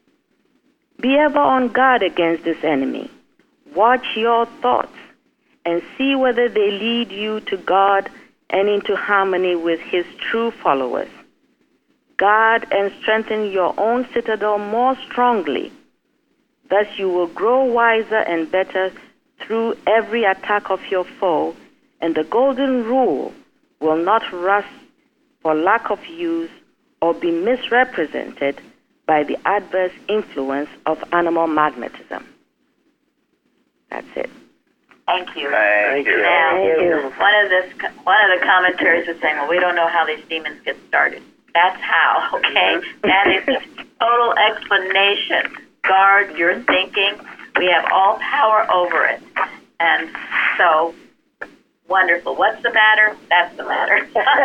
Be ever on guard against this enemy. Watch your thoughts and see whether they lead you to God and into harmony with His true followers. Guard and strengthen your own citadel more strongly. Thus you will grow wiser and better through every attack of your foe, and the golden rule will not rust for lack of use or be misrepresented by the adverse influence of animal magnetism. That's it. Thank you. Thank you. Now, Thank you. one of this, one of the commentaries was saying, "Well, we don't know how these demons get started." That's how. Okay, that is a total explanation. Guard your thinking. We have all power over it, and so wonderful. What's the matter? That's the matter.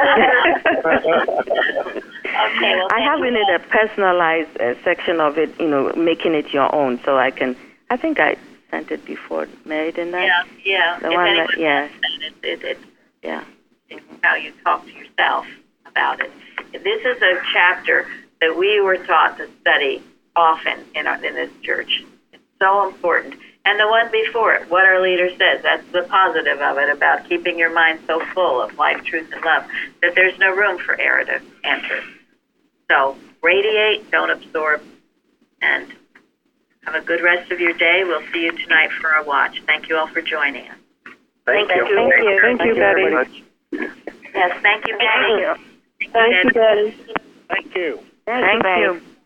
Okay. Well, I have in it a personalized uh, section of it, you know, making it your own, so I can. I think I sent it before, Mary, didn't I? Yeah, yeah. The if one anyone that, yeah, wants that, it, it, it, yeah. it's how you talk to yourself about it. This is a chapter that we were taught to study often in our, in this church. It's so important. And the one before it, what our leader says, that's the positive of it, about keeping your mind so full of life, truth, and love, that there's no room for error to enter. So radiate, don't absorb, and have a good rest of your day. We'll see you tonight for our watch. Thank you all for joining us. Thank, Thank you. you. Thank you, Thank you Betty. very much. Yes, thank you, Betty. Thank you, Betty. Thank you. Thank you.